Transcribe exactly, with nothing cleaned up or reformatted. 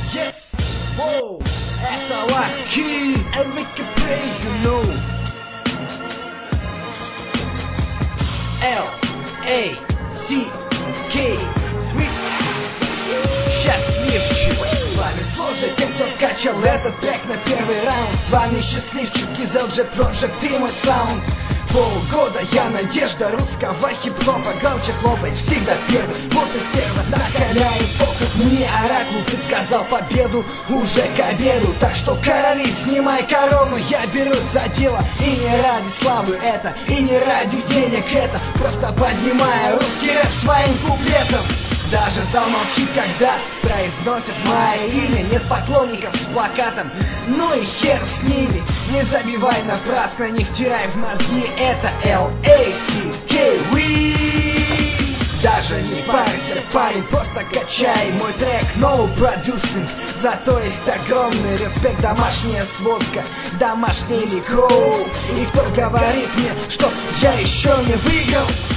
Yes, wow, это Lucky, and we can pray, you know. L A C K, счастливчик. С вами служит тем, кто скачал этот трек на первый раунд. С вами счастливчик из эл джи Project и мой саунд. Полгода я надежда русского хип-хопа. Галча хлопает всегда первый, вот и стерва накаляет. Ох, как мне оракул предсказал победу уже к обеду. Так что, короли, снимай корону, я берусь за дело. И не ради славы это, и не ради денег это. Просто поднимаю русский рэп своим куплетом. Даже зал молчит, когда произносят мое имя. Нет поклонников с плакатом, ну и хер с ними. Не забивай напрасно, не втирай в мозги. Это эл эй си кей, we. Даже не парься, парень, просто качай мой трек, no producing. Зато есть огромный респект, домашняя сводка, домашний ликроу. И кто говорит мне, что я еще не выиграл?